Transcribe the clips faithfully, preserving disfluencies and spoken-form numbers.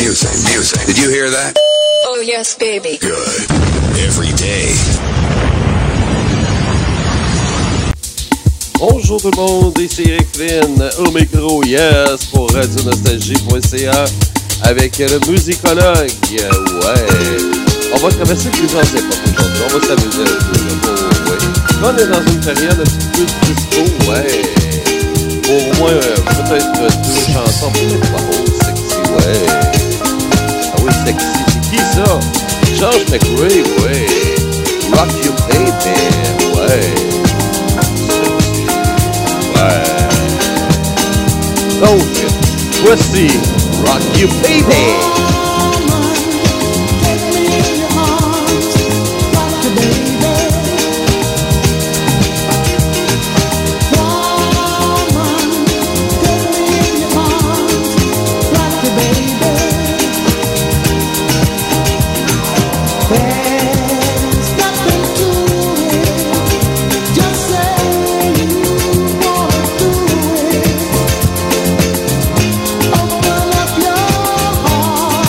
Music, music. Did you hear that? Oh, yes, baby. Good. Every day. Bonjour tout le monde, ici Eric Flynn au micro, yes, pour radio nostalgie point c a avec le musicologue, ouais. On va traverser plusieurs époques aujourd'hui, on va s'amuser un peu, là, ouais. Là, on est dans une période un petit peu de disco, ouais. Pour moi, euh, peut-être deux chansons, peut-être pas, oh, sexy, ouais. Ah oui, sexy, c'est qui ça? George McRae, ouais. Rock You Baby, ouais. Donc, voici Rock You Baby! Open up your heart.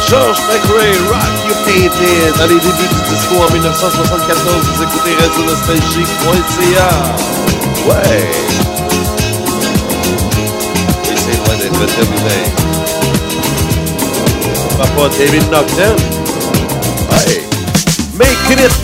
George McRae, Rock You Painted, dans les débuts du disco en dix-neuf cent soixante-quatorze, vous écoutez radio nostalgie point c a. Ouais! Et c'est loin d'être terminé. Papa David Nocton. Ouais! Making it!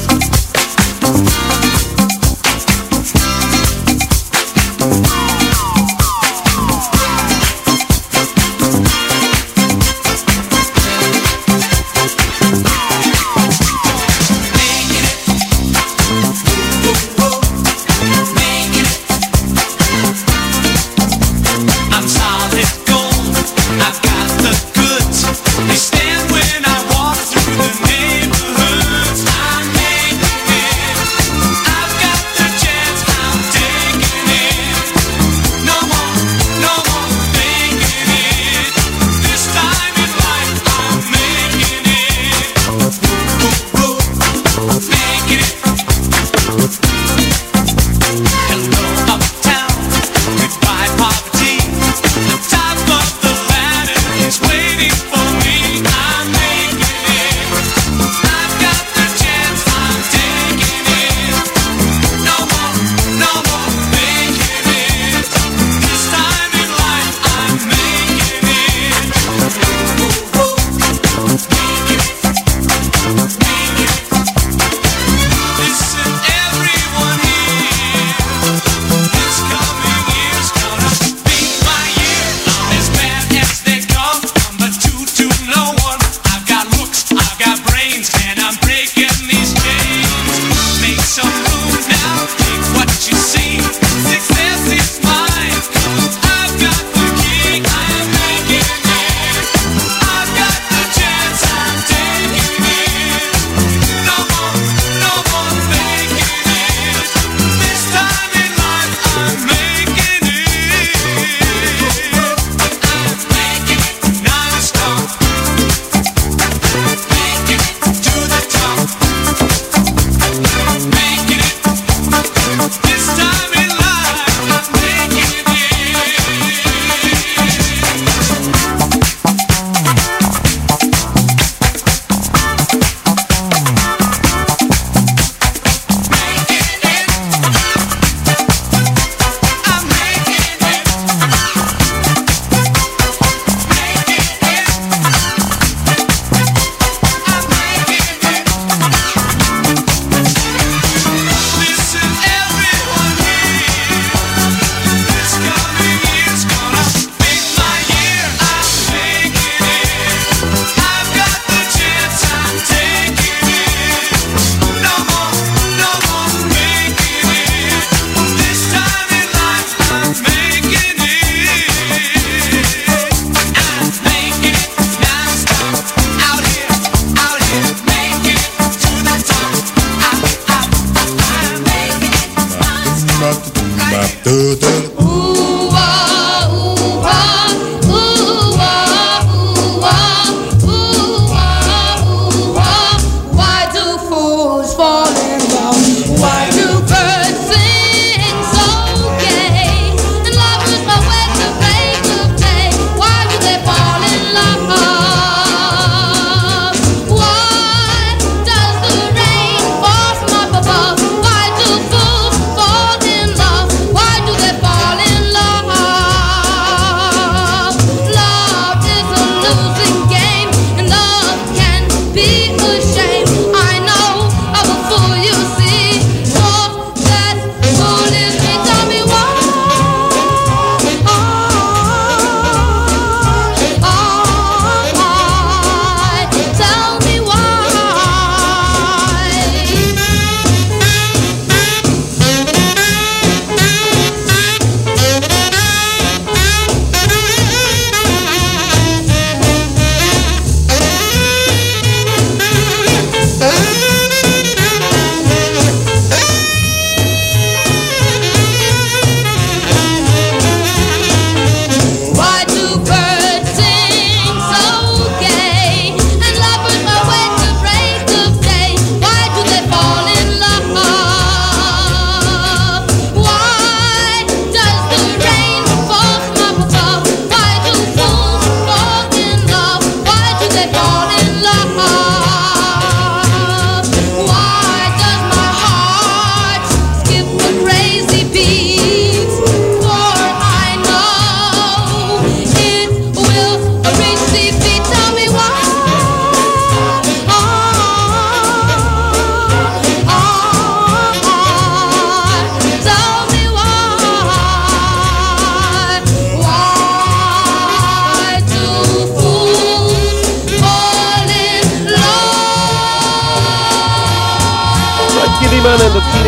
Why do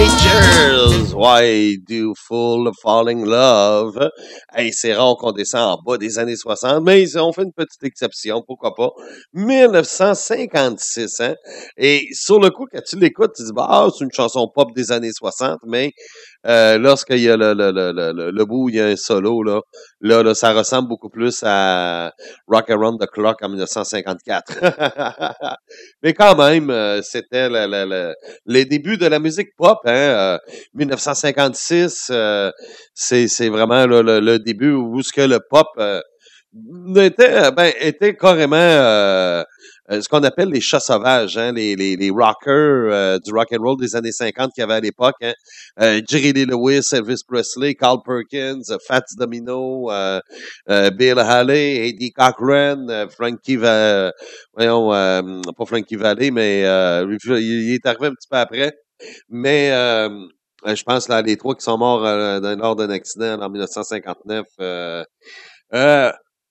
Teenagers, why do full falling love? Hey, c'est rare qu'on descend en bas des années soixante, mais on fait une petite exception, pourquoi pas. dix-neuf cent cinquante-six, hein? Et sur le coup, quand tu l'écoutes, tu dis, bah, ah, c'est une chanson pop des années soixante, mais euh, lorsqu'il y a le, le, le, le, le bout, il y a un solo, là, là, là, ça ressemble beaucoup plus à Rock Around the Clock en dix-neuf cent cinquante-quatre. Mais quand même, euh, c'était le, le, le, les débuts de la musique pop, hein, euh, dix-neuf cent cinquante-six, euh, c'est, c'est vraiment là, le, le début où ce que le pop euh, était, ben, était carrément euh, euh, ce qu'on appelle les chats sauvages, hein, les, les, les rockers euh, du rock and roll des années cinquante qu'il y avait à l'époque, hein, euh, Jerry Lee Lewis, Elvis Presley, Carl Perkins, euh, Fats Domino, euh, euh, Bill Haley, Eddie Cochran, euh, Frankie Va- voyons, euh, pas Frankie Valli, mais euh, il, il est arrivé un petit peu après. Mais euh, je pense là les trois qui sont morts euh, lors d'un accident en dix-neuf cent cinquante-neuf. Euh, euh,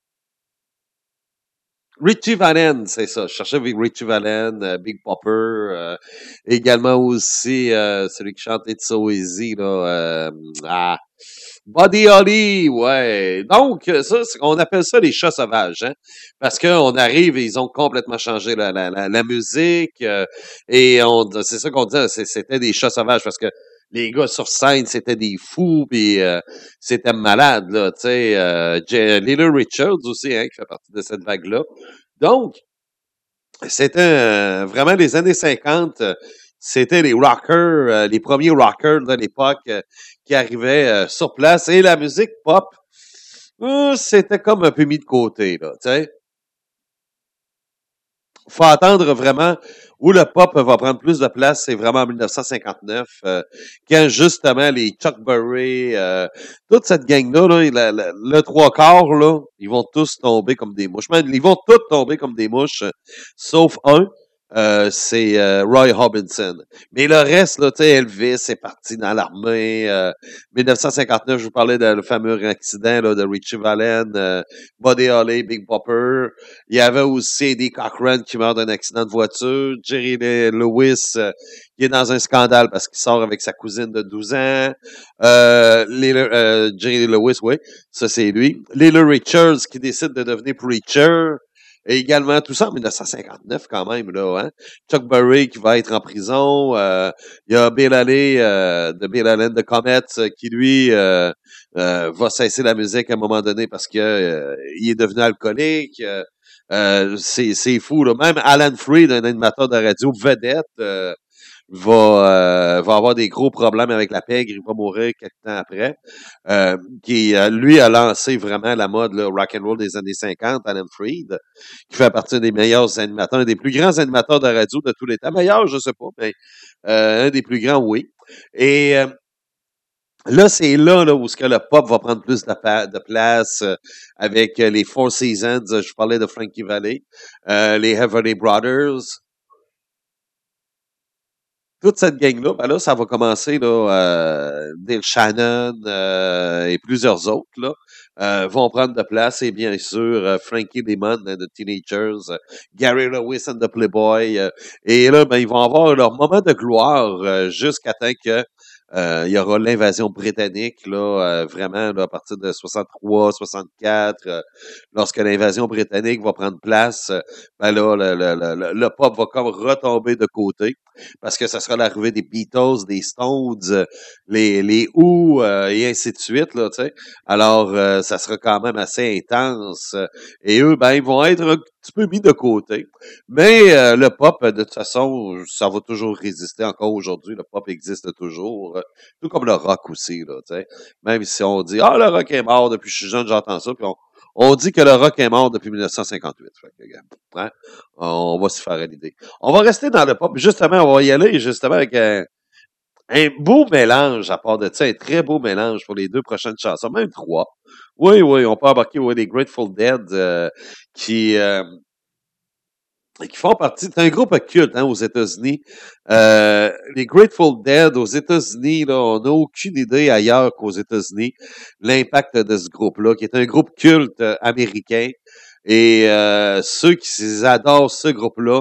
Richie Valens, c'est ça. Je cherchais avec Richie Valens, euh, Big Popper, euh, également aussi euh, celui qui chante It's So Easy, là, euh, ah, Buddy Holly, ouais. Donc, ça, c'est- on appelle ça les chats sauvages, hein, parce qu'on arrive et ils ont complètement changé la, la, la, la musique, euh, et on, c'est ça qu'on dit, c'est- c'était des chats sauvages, parce que les gars sur scène, c'était des fous, puis euh, c'était malade, là, tu sais. Euh, J- Little Richards aussi, hein, qui fait partie de cette vague-là. Donc, c'était euh, vraiment les années cinquante, euh, c'était les rockers, euh, les premiers rockers de l'époque euh, qui arrivaient euh, sur place. Et la musique pop, euh, c'était comme un peu mis de côté, là, tu sais. Faut attendre vraiment où le pop va prendre plus de place, c'est vraiment en dix-neuf cent cinquante-neuf, euh, quand justement les Chuck Berry, euh, toute cette gang-là, là, la- la- le trois quarts, là, ils vont tous tomber comme des mouches. Man, ils vont tous tomber comme des mouches, euh, sauf un, euh, c'est euh, Roy Orbison. Mais le reste, là, tu sais, Elvis est parti dans l'armée. Euh, dix-neuf cent cinquante-neuf, je vous parlais de le fameux accident là, de Richie Valens, euh, Buddy Holly, Big Popper. Il y avait aussi Eddie Cochran qui meurt d'un accident de voiture. Jerry Lee Lewis euh, qui est dans un scandale parce qu'il sort avec sa cousine de douze ans. Euh, Lila- euh, Jerry Lee Lewis, oui, ça c'est lui. Little Richards qui décide de devenir preacher. Et également, tout ça en dix-neuf cent cinquante-neuf quand même, là, hein. Chuck Berry qui va être en prison. Euh, il y a Bill Haley euh, de Bill Allen de Comets euh, qui, lui, euh, euh, va cesser la musique à un moment donné parce que euh, il est devenu alcoolique. Euh, euh, c'est, c'est fou, là. Même Alan Freed, un animateur de radio vedette, euh, va, euh, va avoir des gros problèmes avec la pègre, il va mourir quelques temps après. Euh, qui, euh, lui, a lancé vraiment la mode là, rock and roll des années cinquante, Alan Freed, qui fait partie des meilleurs animateurs, un des plus grands animateurs de radio de tous les temps. Meilleur, je sais pas, mais euh, un des plus grands, oui. Et euh, là, c'est là, là où ce que le pop va prendre plus de, pa- de place euh, avec euh, les Four Seasons. euh, Je parlais de Frankie Valli, euh, les Everly Brothers. Toute cette gang-là, ben là, ça va commencer, là, euh, Dale Shannon euh, et plusieurs autres, là, euh, vont prendre de place. Et bien sûr, euh, Frankie Lymon hein, de Teenagers, euh, Gary Lewis and the Playboy. euh, et là, ben, ils vont avoir leur moment de gloire euh, jusqu'à temps que euh, il y aura l'invasion britannique, là, euh, vraiment, là, à partir de soixante-trois, soixante-quatre, euh, lorsque l'invasion britannique va prendre place, euh, ben là, le, le, le, le le pop va comme retomber de côté parce que ça sera l'arrivée des Beatles, des Stones, euh, les, les Who, euh, et ainsi de suite, là, tu sais. Alors, euh, ça sera quand même assez intense. euh, Et eux, ben, ils vont être un petit peu mis de côté. Mais euh, le pop, de toute façon, ça va toujours résister encore aujourd'hui. Le pop existe toujours. euh, Tout comme le rock aussi, là, tu sais. Même si on dit, ah, le rock est mort depuis que je suis jeune, j'entends ça, puis on, on dit que le rock est mort depuis dix-neuf cent cinquante-huit. Fait que, gars, hein, on va s'y faire à l'idée. On va rester dans le pop. Justement, on va y aller justement avec un, un beau mélange à part de ça, un très beau mélange pour les deux prochaines chansons, même trois. Oui, oui, on peut embarquer ouais, les Grateful Dead euh, qui, euh, qui font partie. C'est un groupe culte hein, aux États-Unis. Euh, les Grateful Dead aux États-Unis, là, on n'a aucune idée ailleurs qu'aux États-Unis l'impact de ce groupe-là, qui est un groupe culte euh, américain. Et euh, ceux qui adorent ce groupe-là,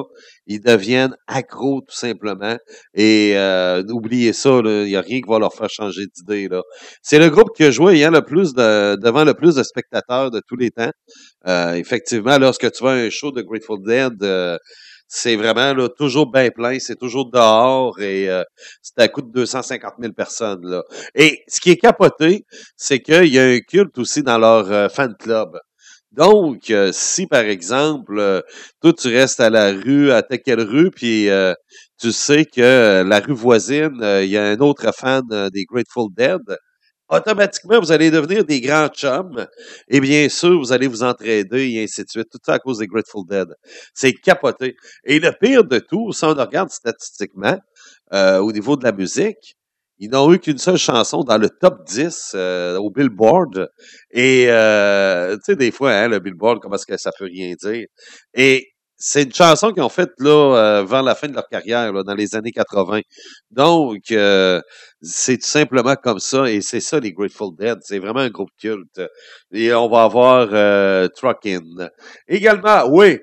ils deviennent accros tout simplement. Et euh, n'oubliez ça, il n'y a rien qui va leur faire changer d'idée. Là. C'est le groupe qui a joué ayant le plus de, devant le plus de spectateurs de tous les temps. Euh, effectivement, lorsque tu vois un show de Grateful Dead, euh, c'est vraiment là, toujours bien plein, c'est toujours dehors et euh, c'est à coût de deux cent cinquante mille personnes. Là. Et ce qui est capoté, c'est qu'il y a un culte aussi dans leur euh, fan club. Donc, euh, si par exemple, euh, toi tu restes à la rue, à telle quelle rue, puis euh, tu sais que euh, la rue voisine, euh, il y a un autre fan euh, des Grateful Dead, automatiquement, vous allez devenir des grands chums. Et bien sûr, vous allez vous entraider et ainsi de suite. Tout ça à cause des Grateful Dead. C'est capoté. Et le pire de tout, si on regarde statistiquement, euh, au niveau de la musique, ils n'ont eu qu'une seule chanson dans le top dix euh, au Billboard. Et, euh, tu sais, des fois, hein, le Billboard, comment est-ce que ça peut rien dire? Et c'est une chanson qu'ils ont faite là, euh, vers la fin de leur carrière, là, dans les années quatre-vingt. Donc, euh, c'est tout simplement comme ça, et c'est ça les Grateful Dead. C'est vraiment un groupe culte. Et on va avoir euh, Truckin'. Également, oui,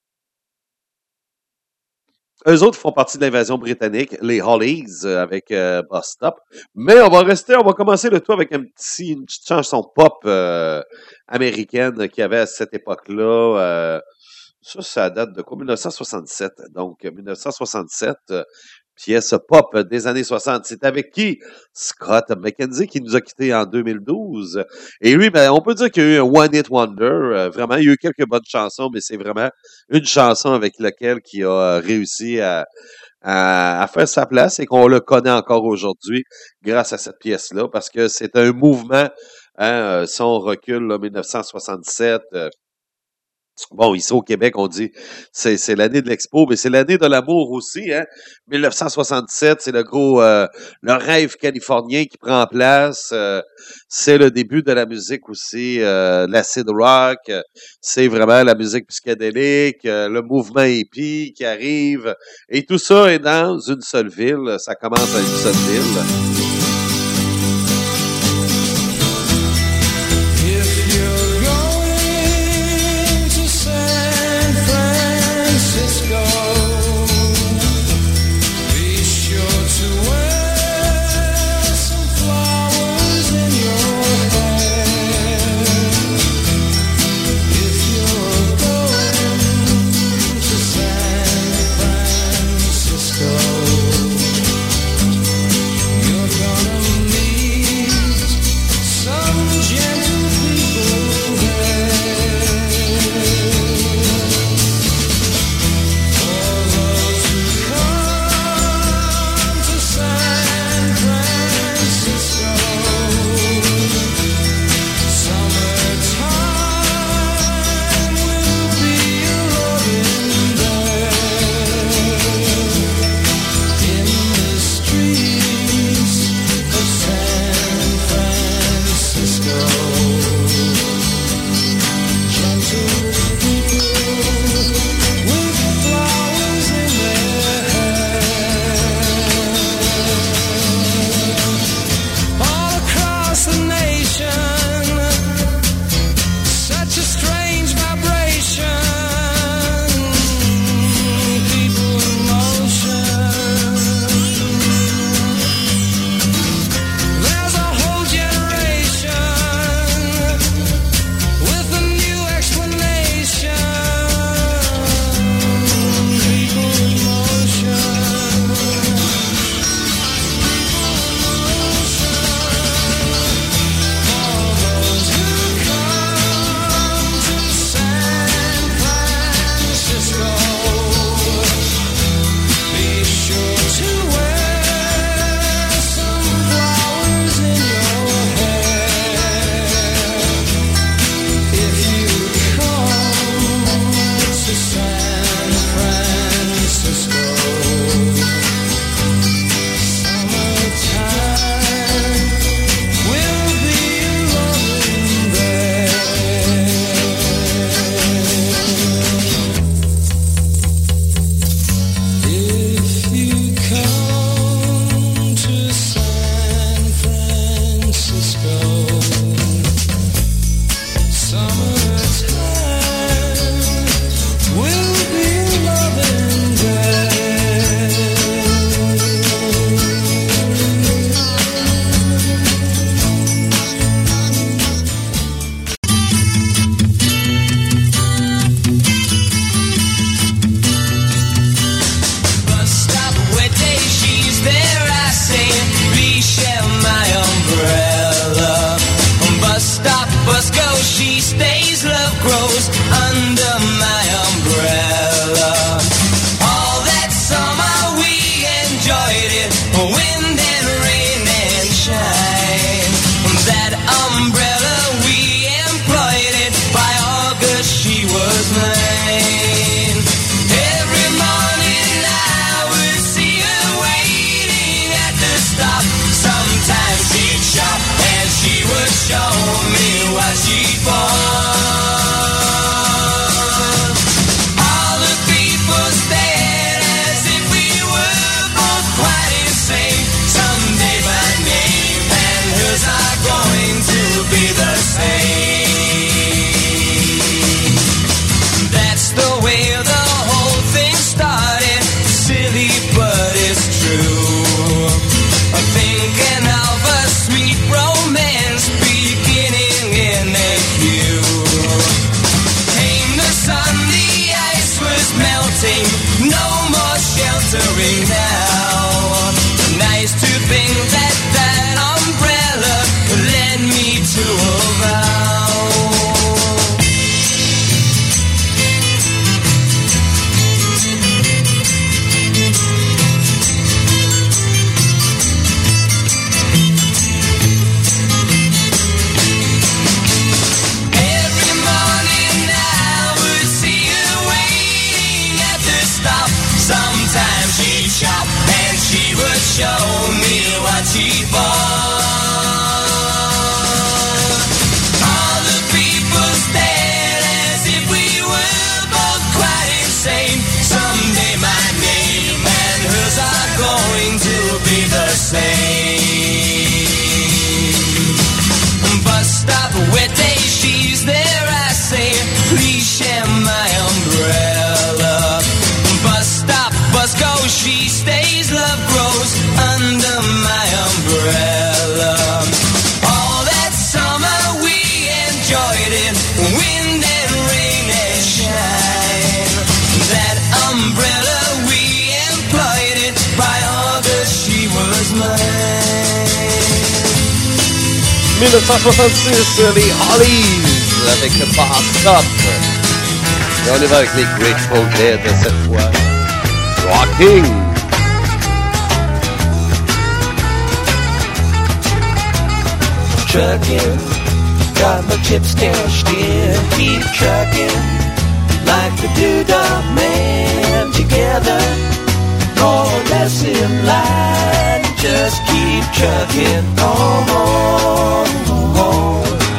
eux autres font partie de l'invasion britannique, les Hollies, euh, avec euh, Bus Stop. Mais on va rester, on va commencer le tout avec un petit, une petite chanson pop euh, américaine qu'il y avait à cette époque-là. Euh, ça, ça date de quoi? dix-neuf cent soixante-sept. Donc, dix-neuf cent soixante-sept, euh, pièce pop des années soixante. C'est avec qui? Scott McKenzie, qui nous a quittés en deux mille douze. Et lui, ben, on peut dire qu'il y a eu un one-hit wonder. Euh, vraiment, il y a eu quelques bonnes chansons, mais c'est vraiment une chanson avec laquelle il a réussi à, à, à faire sa place et qu'on le connaît encore aujourd'hui grâce à cette pièce-là, parce que c'est un mouvement, hein, si on recule, là, dix-neuf cent soixante-sept, euh, bon, ici au Québec, on dit c'est c'est l'année de l'expo, mais c'est l'année de l'amour aussi, hein. dix-neuf cent soixante-sept, c'est le gros euh, le rêve californien qui prend place. Euh, c'est le début de la musique aussi, euh, l'acid rock. euh, C'est vraiment la musique psychédélique, euh, le mouvement hippie qui arrive, et tout ça est dans une seule ville. Ça commence à une seule ville. San Francisco. bus goes, she stays, love grows under my umbrella. All that summer we enjoyed it, wind and rain and shine. That umbrella we employed it, by August she was mine. Every morning I would see her waiting at the stop. Sometimes she'd shop and she would show me what she bought. All the people stared as if we were both quite insane. Someday my name and hers are going to be the same. That's the way the whole thing started. Silly, but it's true. Thinking of a sweet romance beginning in a queue. Came the sun, the ice was melting, no more sheltering now. Nice to think that that umbrella led me to a vow. Every morning I would see her waiting at the stop. Sometimes she'd shop and she would show me what she bought. All the people stared as if we were both quite insane. Someday my name and hers are going to be the same. Bus stop, wet day, she's there, I say, please share my umbrella. Bus stop, bus goes, she stays, love grows under my umbrella. All that summer we enjoyed it, wind and rain and shine. That umbrella we employed it, by August she was mine. dix-neuf cent soixante-six, les Hollies avec Bar Stop. Et on y va avec les Grateful Dead cette fois. Rocking! Trucking, got my chips cashed in, keep trucking, like the Doodah Man. Together, more or less in line, just keep trucking on, on, on.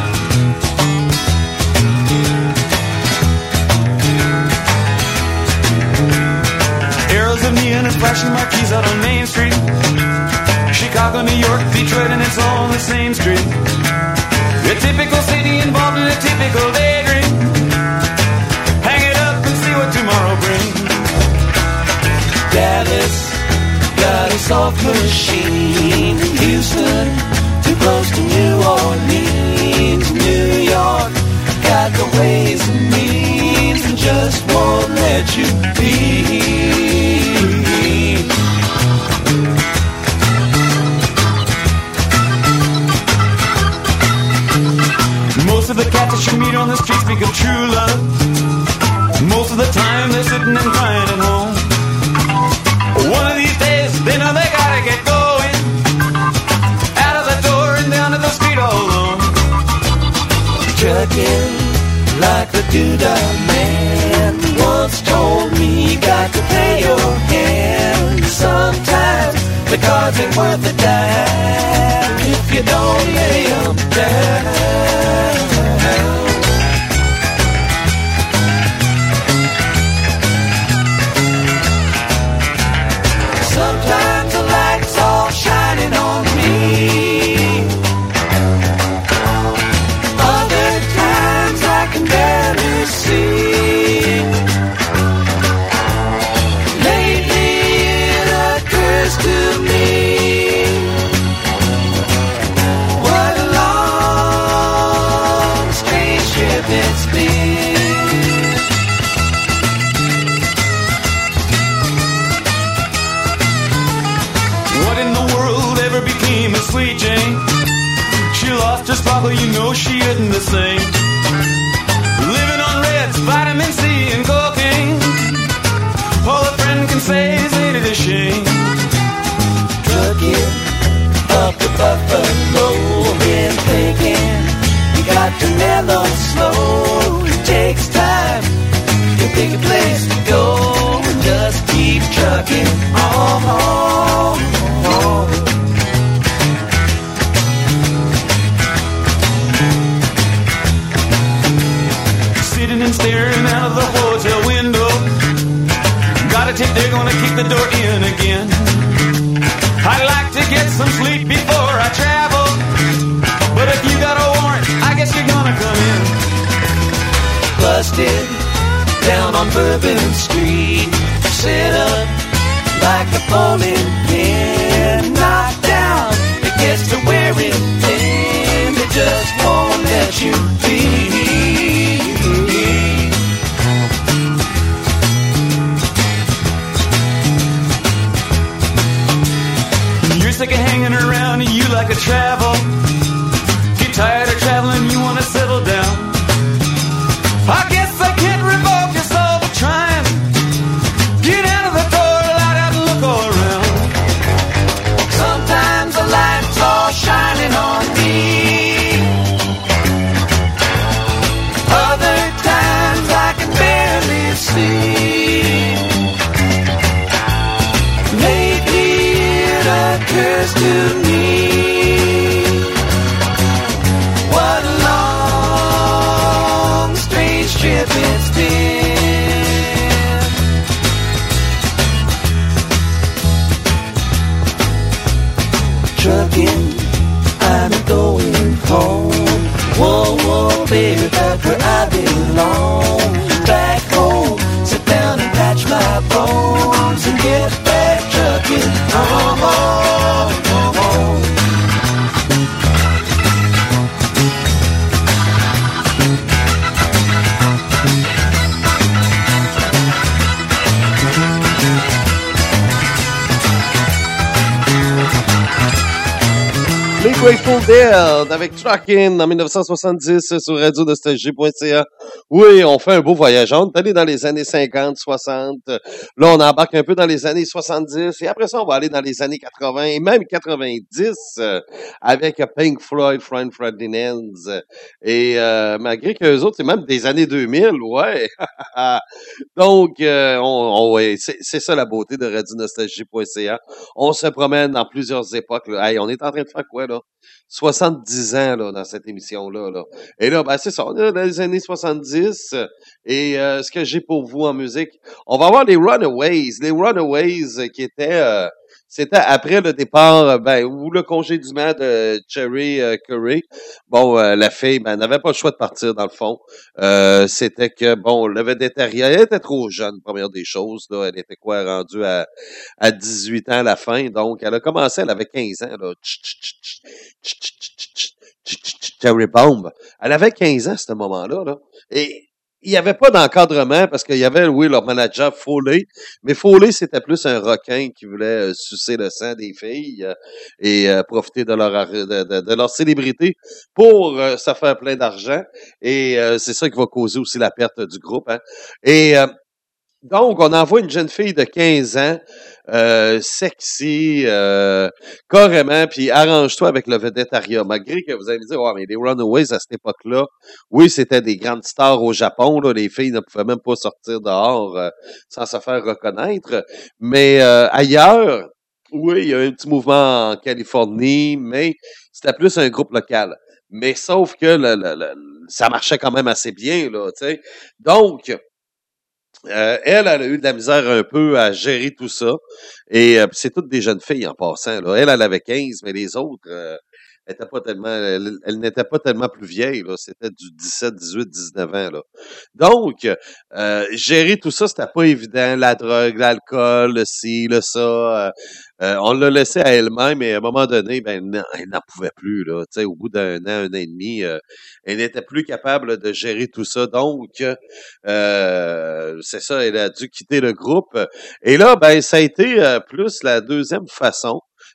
Arrows of neon and flashing marquees out on Main Street. Chicago, New York, Detroit, and it's all the same street. A typical city involved in a typical daydream. Hang it up and see what tomorrow brings. Dallas, got a soft machine. Houston, too close to New Orleans. New York, got the ways and means and just won't let you be. Most of the cats that you meet on the street speak of true love. Most of the time they're sitting and crying at home. One of these days they know they gotta get going. Out of the door and down to the street all alone. Trucking like the Doodah Man once told me, you got to play your hand. Sometimes the cards ain't worth a dime if you don't lay 'em down. Sometimes the light's all shining on me. Other times I can barely see. Lately it occurs to me, what a long she isn't the same. Living on Reds, vitamin C and cocaine. All a friend can say is ain't it a shame. Trucking up to Buffalo, been thinking you got to mellow slow. It takes time to pick a place to go and just keep trucking on. on, on. Sitting and staring out of the hotel window. Got a tip they're gonna kick the door in again. I'd like to get some sleep before I travel, but if you got a warrant, I guess you're gonna come in. Busted down on Bourbon Street, set up like a bowling pin, knocked down, it gets to wearing thin, they just won't let you be. You're sick of hanging around and you like to travel. Get tired of traveling, you wanna settle down. I guess I can't revoke your soul for trying. Get out of the door, light out and look all around. Sometimes the light's all shining on me. Other times I can barely see. Lately it occurs to me, what a long, strange trip it's been. Trucking, I'm going home. Whoa, whoa, baby, back where I belong. Back home, sit down and patch my bones and get back trucking. Oh, oh, oh, oh. Les Grateful Dead avec Truckin' en dix-neuf cent soixante-dix sur radio nostalgie point c a. Oui, on fait un beau voyage. On est allé dans les années cinquante, soixante. Là, on embarque un peu dans les années soixante-dix. Et après ça, on va aller dans les années quatre-vingts et même quatre-vingt-dix euh, avec Pink Floyd, Friend Ferdinand. Et euh, malgré qu'eux autres, c'est même des années deux mille, ouais. Donc, euh, on, on, ouais, c'est, c'est ça la beauté de radio nostalgie point c a. On se promène dans plusieurs époques. Là. Hey, on est en train de faire quoi, là? soixante-dix ans, là, dans cette émission-là, là. Et là, ben, c'est ça. On est dans les années soixante-dix. Et euh, ce que j'ai pour vous en musique, on va avoir les Runaways. Les Runaways euh, qui étaient... Euh, c'était après le départ, euh, ben, ou le congédiement de Cherry euh, Curry. Bon, euh, la fille, ben, n'avait pas le choix de partir, dans le fond. Euh, c'était que, bon, le vététariat, elle était trop jeune, première des choses, là. Elle était quoi, rendue à, à dix-huit ans à la fin. Donc, elle a commencé, elle avait quinze ans, là. Cherry Bomb. Elle avait quinze ans à ce moment-là, là. Et il n'y avait pas d'encadrement parce qu'il y avait, oui, leur manager Foley, mais Foley, c'était plus un requin qui voulait euh, sucer le sang des filles euh, et euh, profiter de leur de, de, de leur célébrité pour euh, se faire plein d'argent. Et euh, c'est ça qui va causer aussi la perte du groupe. Hein. Et euh, donc, on envoie une jeune fille de quinze ans, euh, sexy, euh, carrément, puis arrange-toi avec le vététariat. Malgré que vous allez me dire, ouais, mais les Runaways à cette époque-là, oui, c'était des grandes stars au Japon, là, les filles ne pouvaient même pas sortir dehors euh, sans se faire reconnaître. Mais euh, ailleurs, oui, il y a un petit mouvement en Californie, mais c'était plus un groupe local. Mais sauf que le, le, le, ça marchait quand même assez bien, là, tu sais. Donc, Euh, elle, elle a eu de la misère un peu à gérer tout ça. Et euh, c'est toutes des jeunes filles en passant. Là. Elle, elle avait quinze, mais les autres, euh, étaient pas tellement, elle, elle n'était pas tellement plus vieille. Là. C'était du dix-sept, dix-huit, dix-neuf ans. Là. Donc, euh, gérer tout ça, c'était pas évident. La drogue, l'alcool, le ci, le ça. Euh, euh, on l'a laissé à elle-même, et à un moment donné, ben, non, elle n'en pouvait plus. Là. T'sais, au bout d'un an, un an et demi, euh, elle n'était plus capable de gérer tout ça. Donc, euh, c'est ça, elle a dû quitter le groupe. Et là, ben, ça a été euh, plus la deuxième façon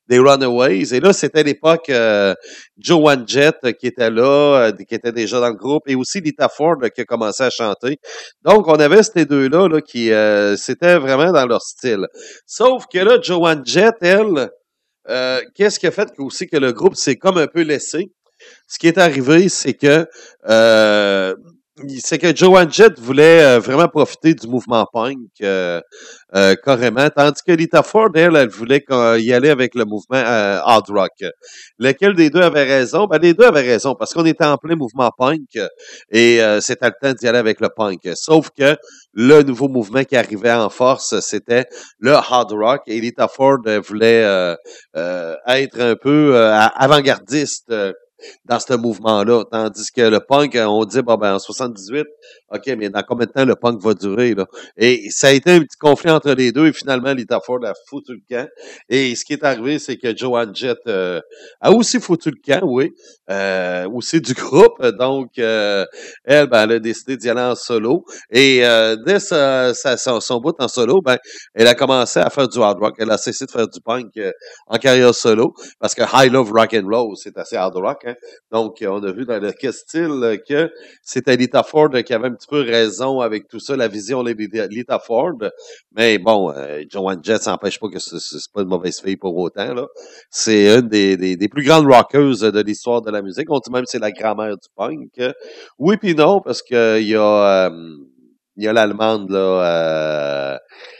des Runaways. Et là, c'était l'époque euh, Joan Jett euh, qui était là, euh, qui était déjà dans le groupe, et aussi Lita Ford euh, qui a commencé à chanter. Donc, on avait ces deux-là là, qui euh, c'était vraiment dans leur style. Sauf que là, Joan Jett, elle, euh, qu'est-ce qui a fait que, aussi que le groupe s'est comme un peu laissé? Ce qui est arrivé, c'est que euh, c'est que Joan Jett voulait euh, vraiment profiter du mouvement punk euh, euh, carrément, tandis que Lita Ford, elle, elle voulait y aller avec le mouvement euh, hard rock. Lequel des deux avait raison? Ben, les deux avaient raison, parce qu'on était en plein mouvement punk et euh, c'était le temps d'y aller avec le punk. Sauf que le nouveau mouvement qui arrivait en force, c'était le hard rock, et Lita Ford euh, voulait euh, euh, être un peu euh, avant-gardiste euh, dans ce mouvement-là. Tandis que le punk, on dit, bon, ben, en soixante-dix-huit, OK, mais dans combien de temps le punk va durer, là? Et ça a été un petit conflit entre les deux, et finalement, Lita Ford a foutu le camp. Et ce qui est arrivé, c'est que Joan Jett euh, a aussi foutu le camp, oui, euh, aussi du groupe. Donc, euh, elle, ben, elle a décidé d'y aller en solo. Et euh, dès sa, sa, son, son bout en solo, ben, elle a commencé à faire du hard rock. Elle a cessé de faire du punk euh, en carrière solo, parce que I Love Rock and Roll, c'est assez hard rock, hein? Donc, on a vu dans le style que c'était Lita Ford qui avait un petit peu raison avec tout ça, la vision de Lita Ford. Mais bon, euh, Joan Jett, ça n'empêche pas que c'est, c'est pas une mauvaise fille pour autant, là. C'est une des, des, des plus grandes rockeuses de l'histoire de la musique. On dit même que c'est la grand-mère du punk. Oui puis non, parce que il y a, euh, il y a l'Allemande, là, euh,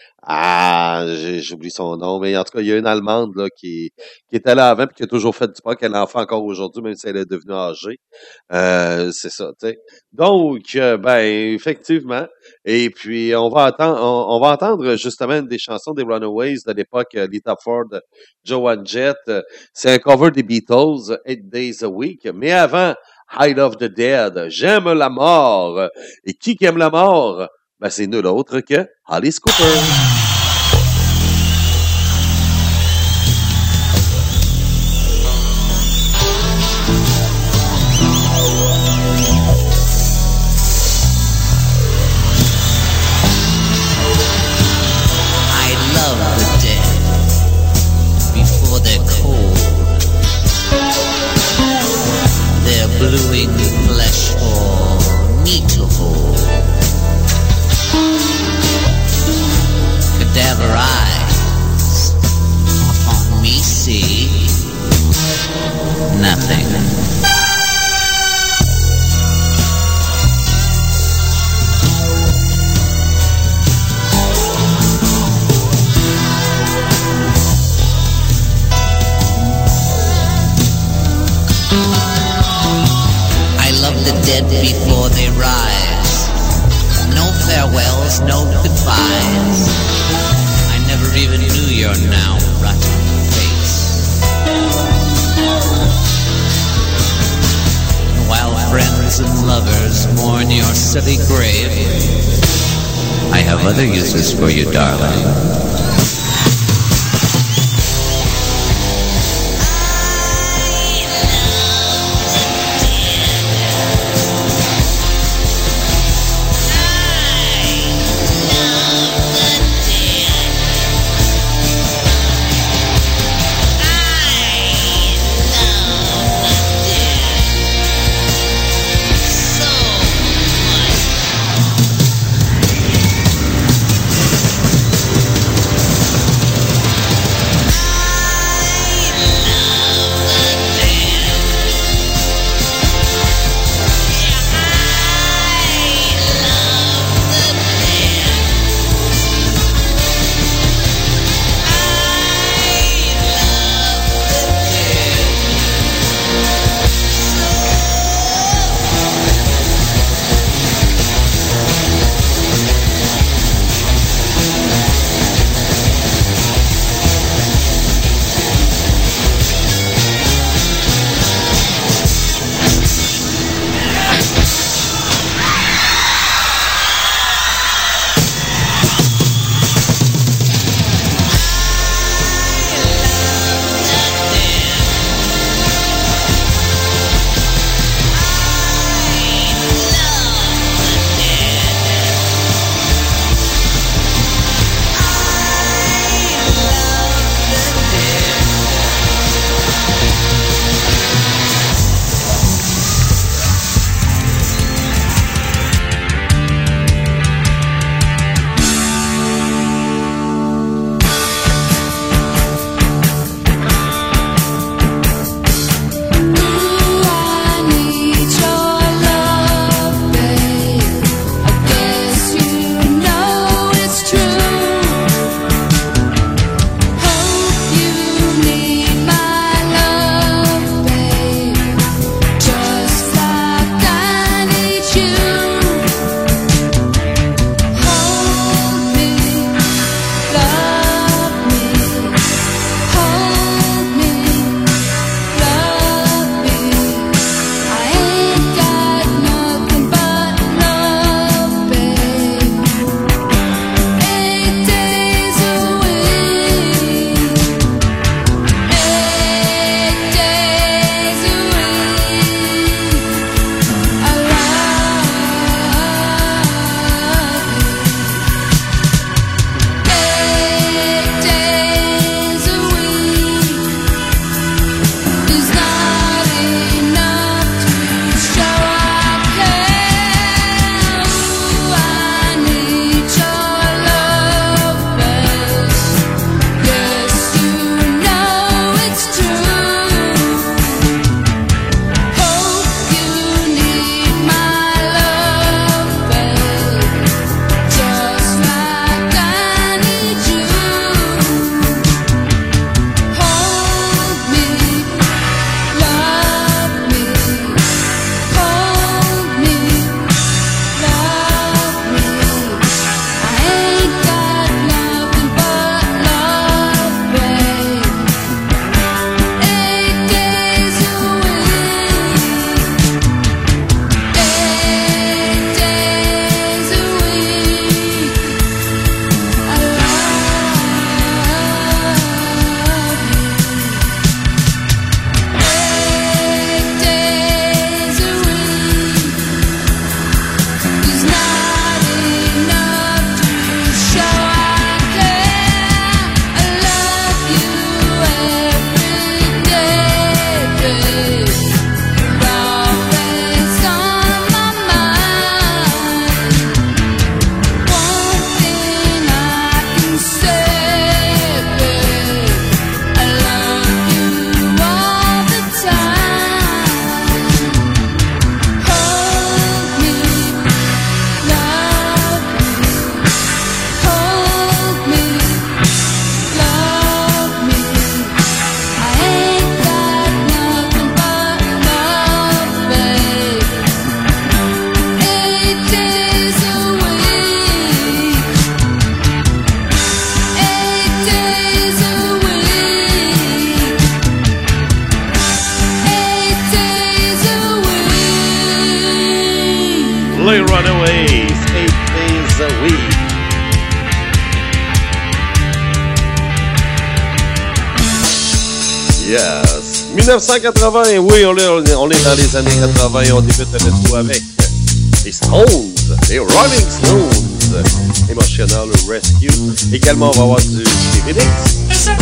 Ah, j'ai, j'oublie son nom, mais en tout cas, il y a une Allemande là qui, qui était là avant et qui a toujours fait du punk, elle en fait encore aujourd'hui, même si elle est devenue âgée. Euh, c'est ça, tu sais. Donc, euh, ben, effectivement. Et puis, on va attendre, on, on va entendre justement une des chansons des Runaways de l'époque, euh, Lita Ford, Joan Jett. C'est un cover des Beatles, Eight Days a Week. Mais avant, I Love the Dead, J'aime la mort. Et qui aime la mort? Ben, c'est nul autre que Alice Cooper. I love the dead before they're cold. Their bluing flesh for meat to hold. Cadaver eyes upon me see nothing. I love the dead before they rise. No farewells, no goodbyes. I never even knew your now rotten face. While friends and lovers mourn your silly grave, I have other uses for you, darling. les Runaways, Eight Days a Week. Yes. dix-neuf cent quatre-vingts, oui, on est, on est dans les années quatre-vingts et on débute le tout avec les Stones, les Rolling Stones, Emotional Rescue. Également, on va avoir du Stevie Nicks.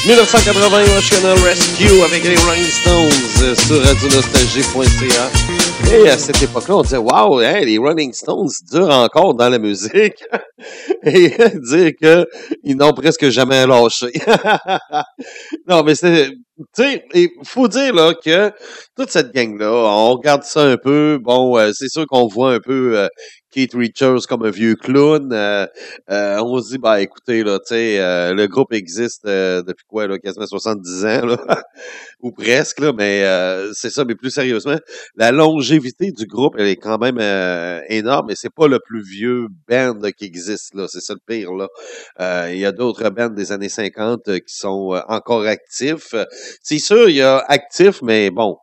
dix-neuf cent quatre-vingts, National Rescue avec les Rolling Stones sur radio nostalgie point c a. Et à cette époque-là, on disait, wow, hein, les Rolling Stones durent encore dans la musique. Et dire qu'ils n'ont presque jamais lâché. Non, mais c'est, tu sais, il faut dire, là, que toute cette gang-là, on regarde ça un peu, bon, euh, c'est sûr qu'on voit un peu euh, Keith Richards comme un vieux clown. Euh, euh, on se dit, bah, écoutez, là, tu sais, euh, le groupe existe euh, depuis quoi, là, quasiment soixante-dix ans, là, ou presque, là, mais euh, c'est ça, mais plus sérieusement, la longévité du groupe, elle est quand même euh, énorme, et c'est pas le plus vieux band là, qui existe, là, c'est ça le pire, là. Euh, il y a d'autres bands des années cinquante euh, qui sont euh, encore actifs. C'est sûr, il y a actifs, mais bon,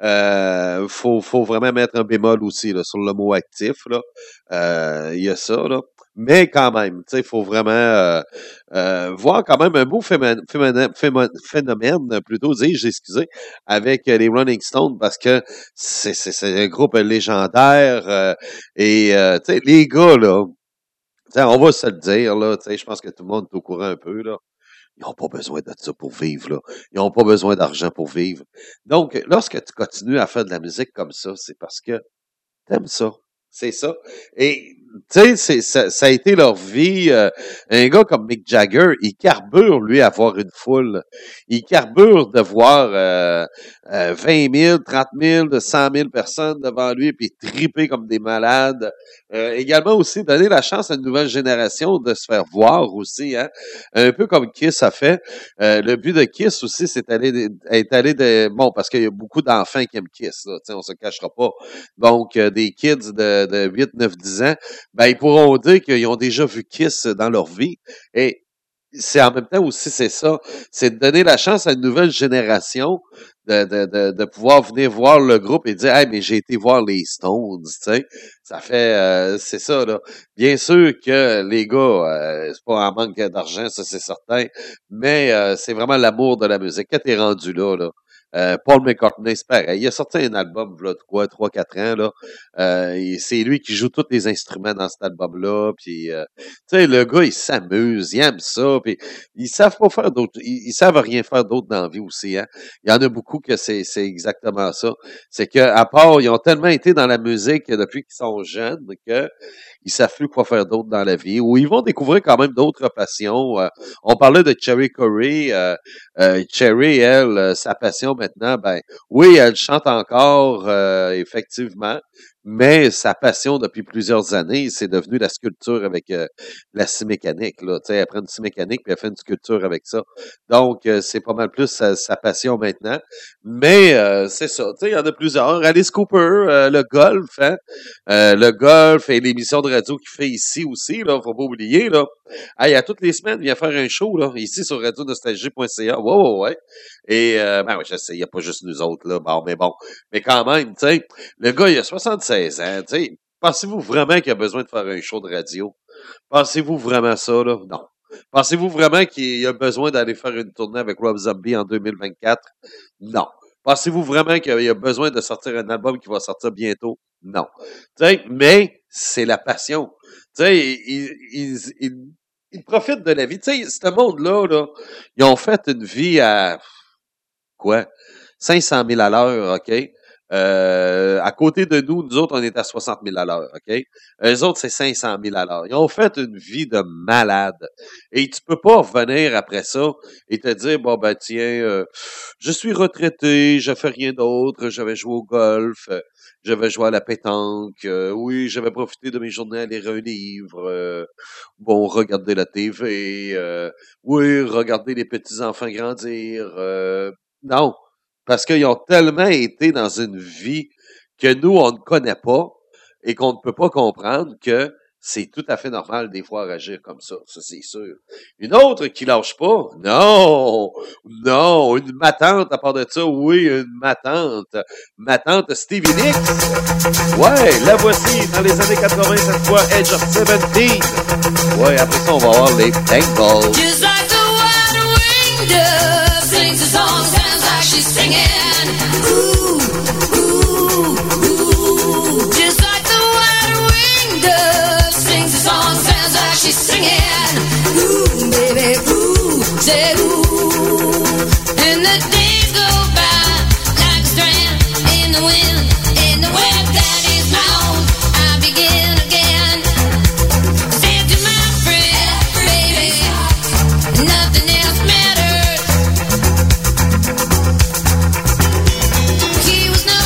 euh, faut, faut vraiment mettre un bémol aussi, là, sur le mot actif, là. Euh, il y a ça, là. Mais quand même, tu sais, il faut vraiment euh, euh, voir quand même un beau phénomène, phénomène, phénomène plutôt, dis-je, excusez, avec les Rolling Stones, parce que c'est, c'est, c'est un groupe légendaire, euh, et, euh, tu sais, les gars, là, t'sais, on va se le dire, là, tu sais, je pense que tout le monde est au courant un peu, là. Ils n'ont pas besoin de ça pour vivre, là. Ils n'ont pas besoin d'argent pour vivre. Donc, lorsque tu continues à faire de la musique comme ça, c'est parce que t'aimes ça. C'est ça. Et, tu sais, c'est, ça, ça a été leur vie. Euh, un gars comme Mick Jagger, il carbure, lui, à voir une foule. Il carbure de voir euh, euh, vingt mille, trente mille, cent mille personnes devant lui, puis triper comme des malades. Euh, également aussi, donner la chance à une nouvelle génération de se faire voir aussi, hein. Un peu comme Kiss a fait. Euh, le but de Kiss aussi, c'est aller, est allé de... Bon, parce qu'il y a beaucoup d'enfants qui aiment Kiss, là, tu sais, on se cachera pas. Donc, euh, des kids de, de huit, neuf, dix ans, ben, ils pourront dire qu'ils ont déjà vu Kiss dans leur vie. Et c'est en même temps aussi, c'est ça, c'est de donner la chance à une nouvelle génération de, de, de, de pouvoir venir voir le groupe et dire, hey, mais j'ai été voir les Stones, tu sais. Ça fait, euh, c'est ça, là. Bien sûr que les gars, euh, c'est pas en manque d'argent, ça, c'est certain, mais euh, c'est vraiment l'amour de la musique. Quand t'es rendu là, là, Euh, Paul McCartney, c'est pareil. Il a sorti un album, là, de quoi, trois, quatre ans, là. Euh, et c'est lui qui joue tous les instruments dans cet album-là. Puis, euh, tu sais, le gars, il s'amuse, il aime ça. Puis, ils savent pas faire d'autres, ils, ils savent rien faire d'autre dans la vie aussi, hein. Il y en a beaucoup que c'est, c'est exactement ça. C'est que, à part, ils ont tellement été dans la musique depuis qu'ils sont jeunes que ils savent plus quoi faire d'autre dans la vie, ou ils vont découvrir quand même d'autres passions. Euh, on parlait de Cherry Curry. Euh, euh, Cherry, elle, euh, sa passion maintenant, ben oui, elle chante encore, euh, effectivement, mais sa passion depuis plusieurs années, c'est devenu la sculpture avec euh, la scie mécanique, là. Tu sais, elle prend une scie mécanique puis elle fait une sculpture avec ça. Donc, euh, c'est pas mal plus sa, sa passion maintenant. Mais euh, c'est ça, tu sais, il y en a plusieurs. Alice Cooper, euh, le golf, hein. Euh, le golf et l'émission de radio qu'il fait ici aussi, là, faut pas oublier, là. Hey, à toutes les semaines, il vient faire un show, là, ici sur radio nostalgie point c a. Ouais, ouais, ouais. Et, euh, ben oui, je sais, il n'y a pas juste nous autres, là. Bon, mais bon. Mais quand même, tu sais, le gars, il a soixante-seize ans, tu sais. Pensez-vous vraiment qu'il a besoin de faire un show de radio? Pensez-vous vraiment ça, là? Non. Pensez-vous vraiment qu'il a besoin d'aller faire une tournée avec Rob Zombie en deux mille vingt-quatre? Non. Pensez-vous vraiment qu'il a besoin de sortir un album qui va sortir bientôt? Non. Tu sais, mais c'est la passion. Tu sais, il, il, il, il profite de la vie. Tu sais, ce monde-là, là, ils ont fait une vie à, quoi, cinq cent mille à l'heure, OK? Euh, à côté de nous, nous autres, on est à soixante mille à l'heure, OK? Eux autres, c'est cinq cent mille à l'heure. Ils ont fait une vie de malade. Et tu peux pas revenir après ça et te dire, bon, ben, tiens, euh, je suis retraité, je fais rien d'autre, je vais jouer au golf, euh, je vais jouer à la pétanque, euh, oui, je vais profiter de mes journées à lire un livre, euh, bon, regarder la T V, euh, oui, regarder les petits-enfants grandir, euh, non. Parce qu'ils ont tellement été dans une vie que nous, on ne connaît pas et qu'on ne peut pas comprendre que c'est tout à fait normal des fois réagir comme ça. Ça, c'est sûr. Une autre qui lâche pas? Non! Non! Une matante à part de ça? Oui, une matante. Matante Stevie Nicks? Ouais, la voici dans les années quatre-vingts, cette fois Edge of seventeen. Ouais, après ça, on va voir les Bengals. Just like the wide-winged dove sings a song, sounds like she's singing. Ooh, ooh, ooh. Just like the wide-winged dove sings a song, sounds like she's singing. Ooh, baby, ooh, say ooh. And the days go by like a strand in the wind. In the web that is my own, I begin again. Said to my friend, baby, nothing else matters. He was no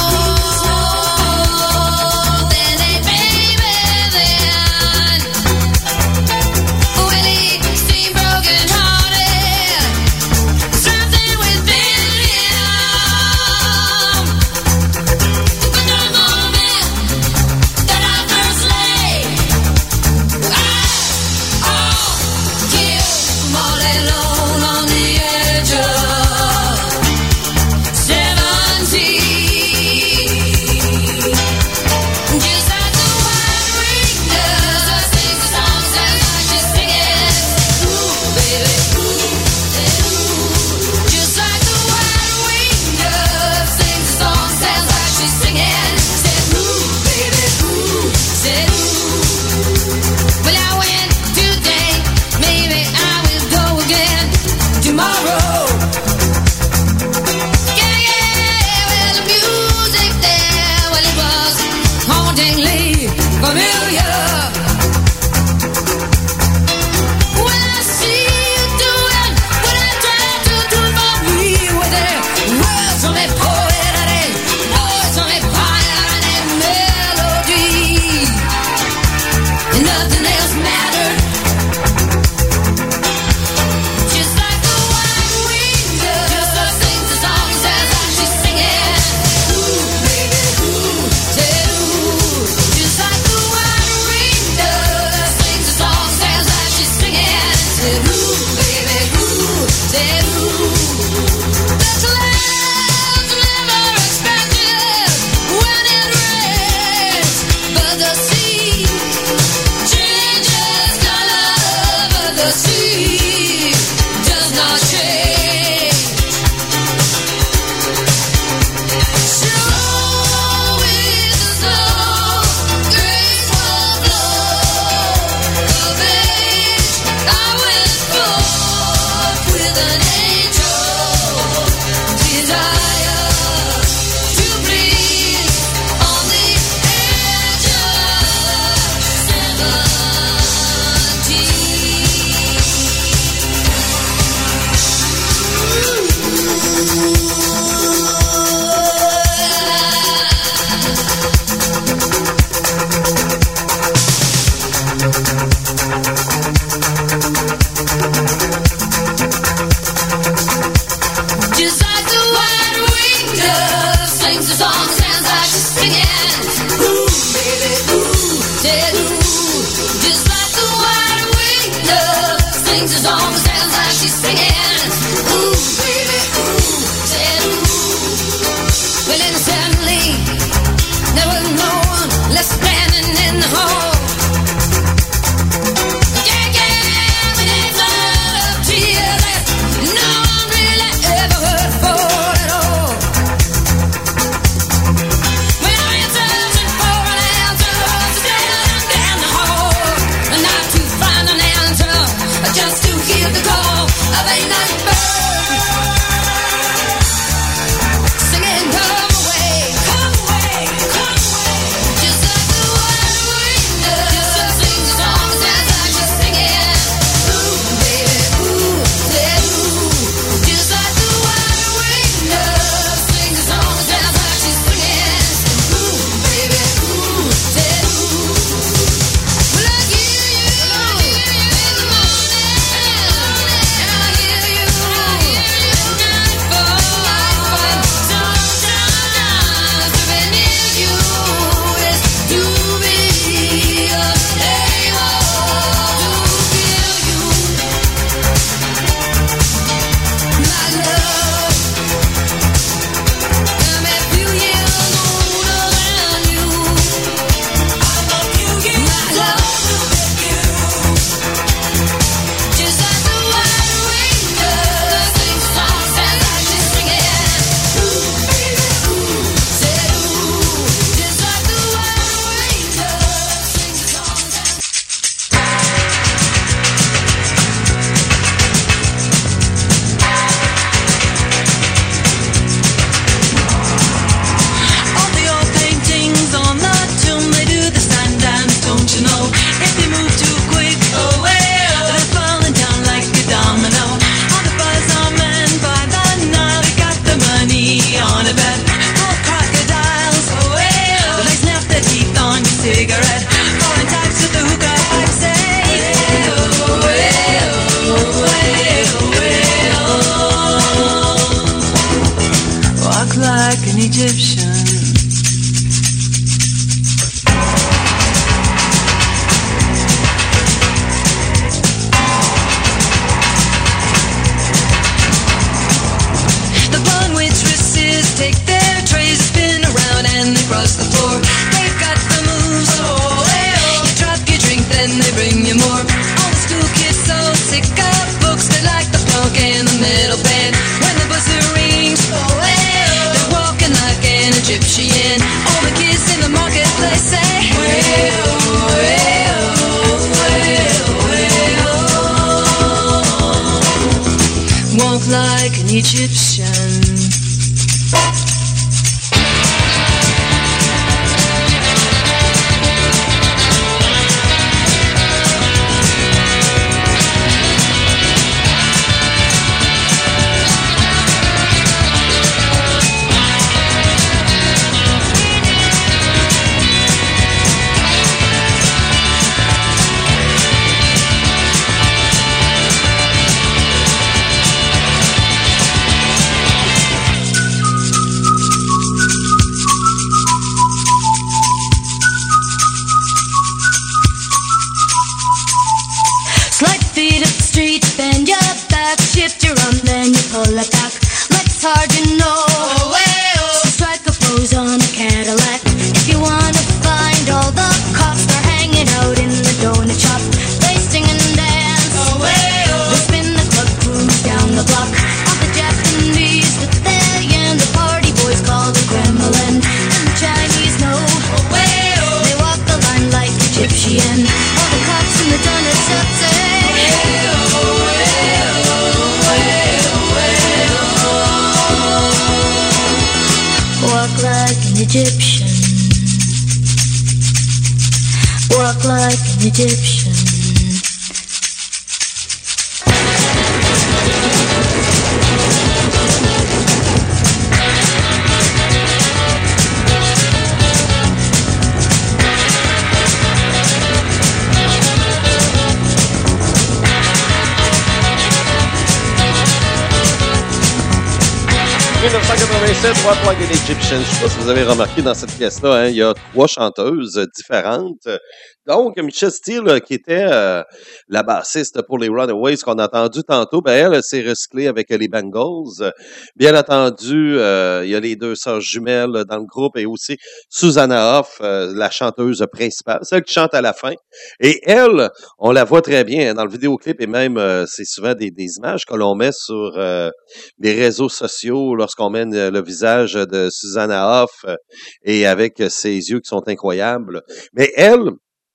more than a baby then. Well, he seemed broken hearted. Something within him. But the moment that I first lay eyes on him, all alone on the edge of seventeen. Just like the white wing dove sings a song, sounds like she's singing. Ooh, baby, ooh, ooh. Just like the white wing dove sings a song, sounds like she's singing. Said ooh, baby, ooh. Said ooh. Well, I went today, maybe I will go again tomorrow. Yeah, yeah, well, the music there, well, it was hauntingly familiar. Well, I see you doing what I tried to do for me with it. Words from a poet and a voice from a fire and a melody. And nothing else mattered. Just like the white wing and they bring you more. All the school kids so sick of books, they like the punk and the metal band. When the buzzer rings, oh well, they're walking like an Egyptian. All the kids in the marketplace say, well, well, well, well. Walk like an Egyptian. Bend your back, shift your arm, then you pull it back. Like it's hard, you know. Oh, well. So strike a pose on a Cadillac. If you wanna find all the cops, they're hanging out in the donut shop. They sing and dance. Oh, well. They spin the club cruise down the block. All the Japanese with they and the party boys call the Kremlin. And the Chinese know. Oh, well. They walk the line like Egyptian. All the cops in the donut shop say, walk like an Egyptian. Walk like an Egyptian. dix-neuf cent quatre-vingt-sept, Walk Like an Egyptian. Je ne sais pas si vous avez remarqué dans cette pièce-là, hein, il y a trois chanteuses différentes. Donc, Michelle Steele, qui était euh, la bassiste pour les Runaways qu'on a entendu tantôt, ben elle, elle s'est recyclée avec les Bengals. Bien entendu, euh, il y a les deux sœurs jumelles dans le groupe et aussi Susanna Hoff, euh, la chanteuse principale, celle qui chante à la fin. Et elle, on la voit très bien hein, dans le vidéoclip et même, euh, c'est souvent des, des images que l'on met sur euh, les réseaux sociaux lorsqu'on met le visage de Susanna Hoff euh, et avec ses yeux qui sont incroyables. Mais elle,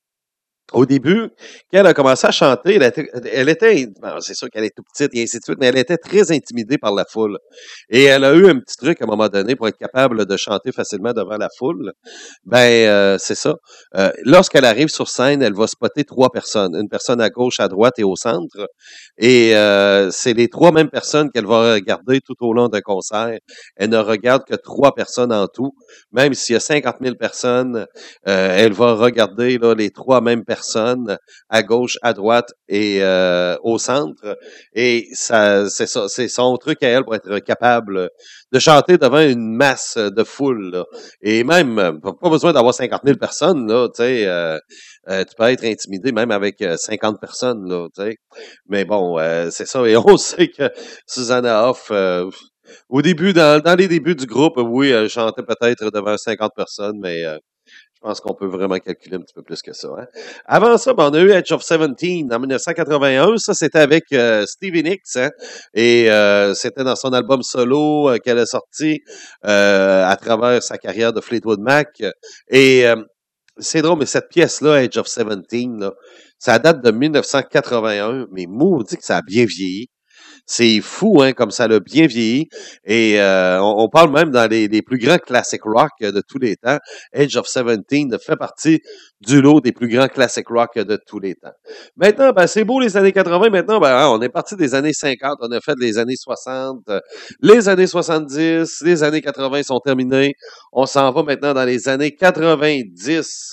au début, quand elle a commencé à chanter, elle était, elle était bon, c'est sûr qu'elle est toute petite et ainsi de suite, mais elle était très intimidée par la foule. Et elle a eu un petit truc à un moment donné pour être capable de chanter facilement devant la foule. Ben, euh, c'est ça. Euh, lorsqu'elle arrive sur scène, elle va spotter trois personnes. Une personne à gauche, à droite et au centre. Et euh, c'est les trois mêmes personnes qu'elle va regarder tout au long d'un concert. Elle ne regarde que trois personnes en tout. Même s'il y a cinquante mille personnes, euh, elle va regarder là, les trois mêmes personnes. Personnes à gauche, à droite et euh, au centre. Et ça, c'est ça, c'est son truc à elle pour être capable de chanter devant une masse de foule. Là. Et même, pas besoin d'avoir cinquante mille personnes, là, tu sais, euh, euh, tu peux être intimidé même avec cinquante personnes, là, tu sais. Mais bon, euh, c'est ça. Et on sait que Susanna Hoff, euh, au début, dans, dans les débuts du groupe, oui, elle chantait peut-être devant cinquante personnes, mais euh, je pense qu'on peut vraiment calculer un petit peu plus que ça. Hein. Avant ça, ben, on a eu Edge of seventeen en dix-neuf cent quatre-vingt-un. Ça, c'était avec euh, Stevie Nicks. Hein, et euh, c'était dans son album solo euh, qu'elle a sorti euh, à travers sa carrière de Fleetwood Mac. Et euh, c'est drôle, mais cette pièce-là, Edge of seventeen, là, ça date de dix-neuf cent quatre-vingt-un. Mais maudit que ça a bien vieilli. C'est fou, hein, comme ça l'a bien vieilli. Et euh, on, on parle même dans les, les plus grands classic rock de tous les temps. Edge of seventeen fait partie du lot des plus grands classic rock de tous les temps. Maintenant, ben, c'est beau les années quatre-vingts. Maintenant, ben, hein, on est parti des années cinquante. On a fait les années soixante. Les années soixante-dix. Les années quatre-vingts sont terminées. On s'en va maintenant dans les années quatre-vingt-dix.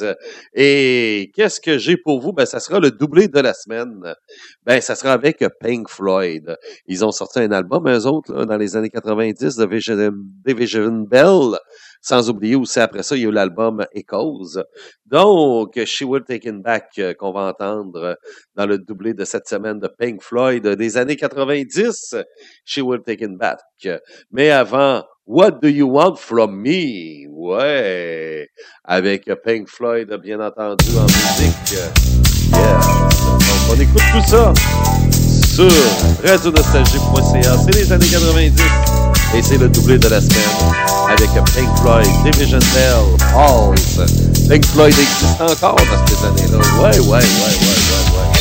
Et qu'est-ce que j'ai pour vous? Ben, ça sera le doublé de la semaine. Ben, ça sera avec Pink Floyd. Ils ont sorti un album, eux autres, là, dans les années quatre-vingt-dix, de Vision, Division Bell. Sans oublier aussi, après ça, il y a eu l'album Echoes. Donc, She Will Take It Back, euh, qu'on va entendre dans le doublé de cette semaine de Pink Floyd des années quatre-vingt-dix. She Will Take It Back. Mais avant, What Do You Want From Me? Ouais. Avec Pink Floyd, bien entendu, en musique. Yeah. Donc, on écoute tout ça sur radio nostalgie point c a. C'est les années quatre-vingt-dix et c'est le doublé de la semaine avec Pink Floyd, Division Bell, Halls. Pink Floyd existe encore dans ces années-là. Ouais, ouais, ouais, ouais, ouais, ouais, ouais.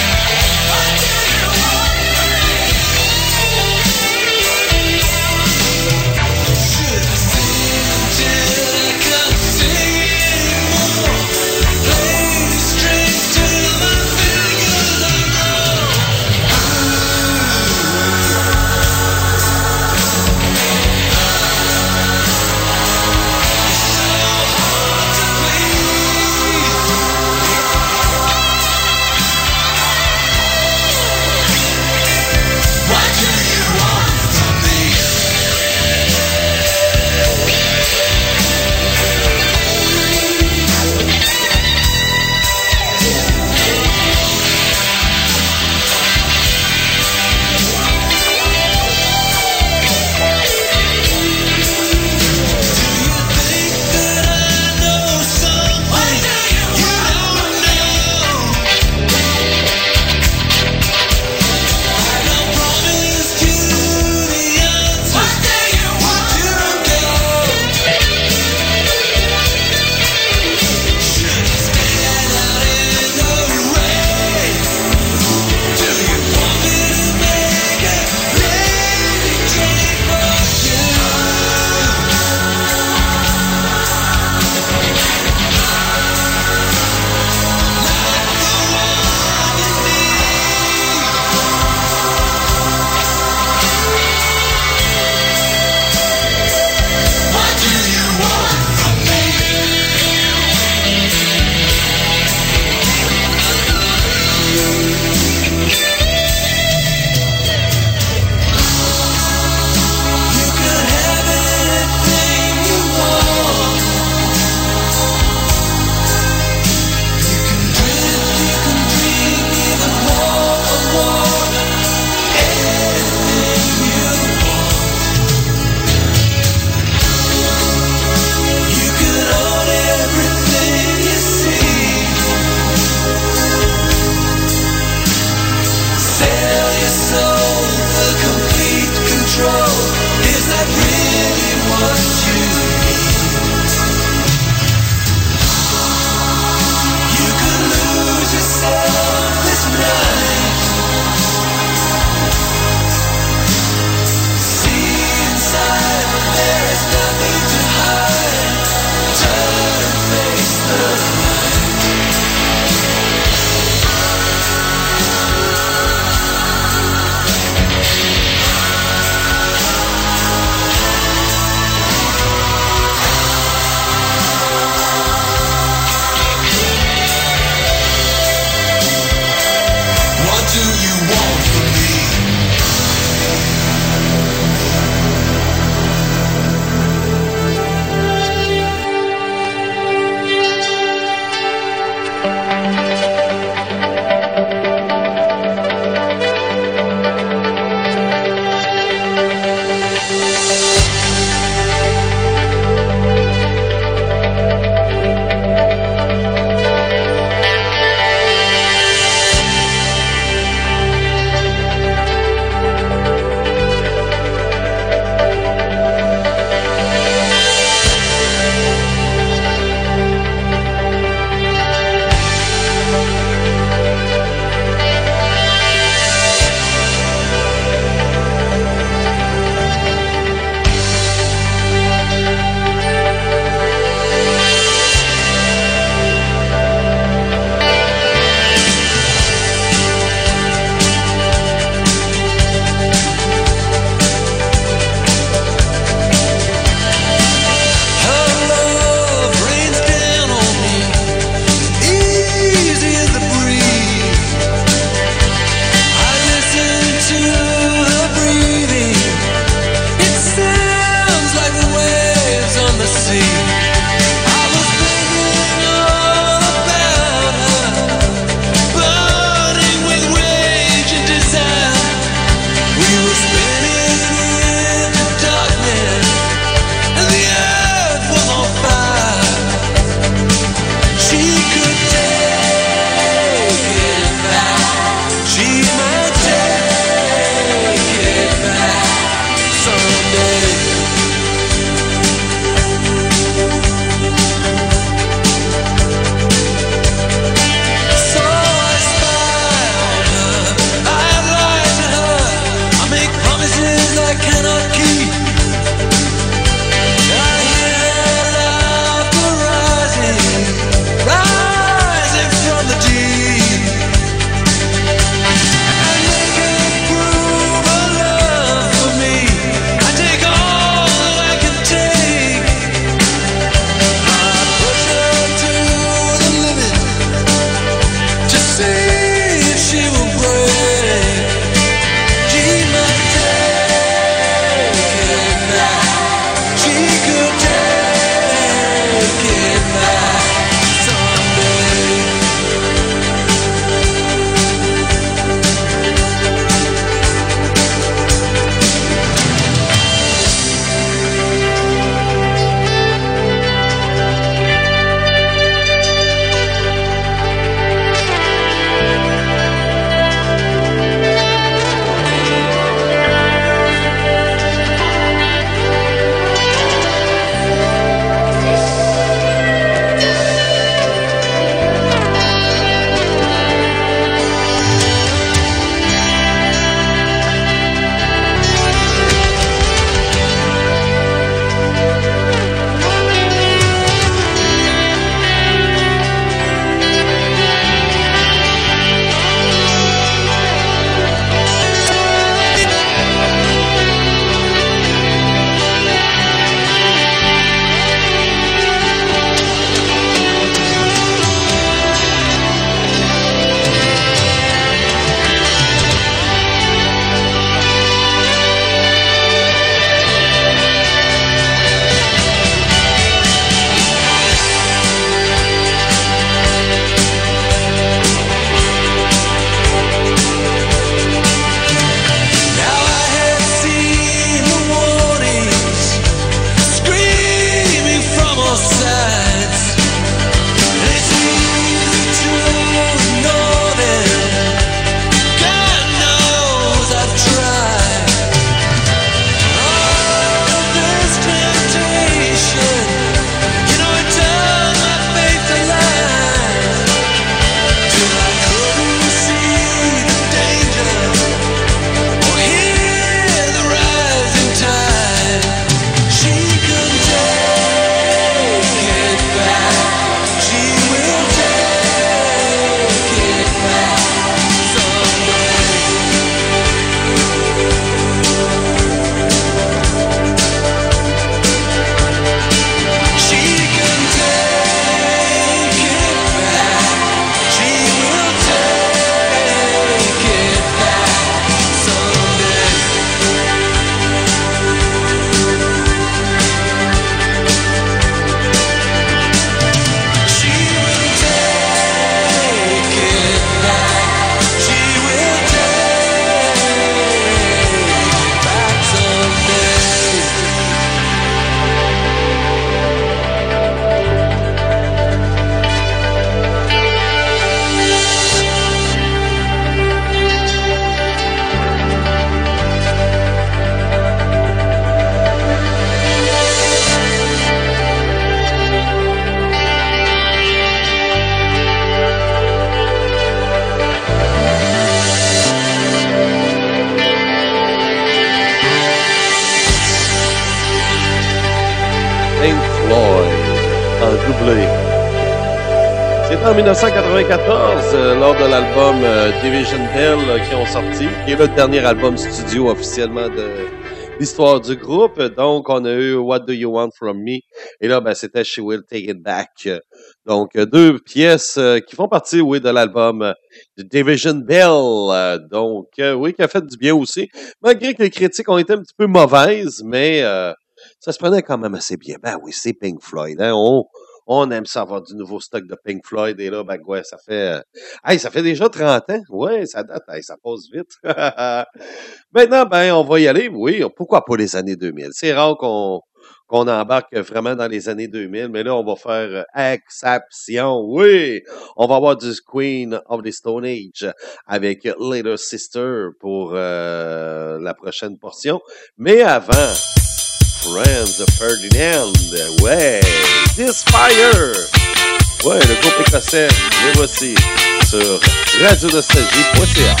doublé. C'est en dix-neuf cent quatre-vingt-quatorze, euh, lors de l'album euh, Division Bell euh, qui ont sorti, qui est le dernier album studio officiellement de l'histoire du groupe. Donc, on a eu What Do You Want From Me? Et là, ben, c'était She Will Take It Back. Donc, euh, deux pièces euh, qui font partie, oui, de l'album euh, de Division Bell. Euh, donc, euh, oui, qui a fait du bien aussi. Malgré que les critiques ont été un petit peu mauvaises, mais euh, ça se prenait quand même assez bien. Ben oui, c'est Pink Floyd, hein. On, on aime ça avoir du nouveau stock de Pink Floyd. Et là, ben, ouais, ça fait, euh, hey, ça fait déjà trente ans. Ouais, ça date, hey, ça passe vite. Maintenant, ben, on va y aller. Oui, pourquoi pas les années deux mille? C'est rare qu'on, qu'on embarque vraiment dans les années deux mille, mais là, on va faire euh, exception. Oui, on va avoir du Queen of the Stone Age avec Little Sister pour euh, la prochaine portion. Mais avant, Friends of Ferdinand, ouais, This Fire, ouais, le groupe écossais, les voici sur radio nostalgie point c a.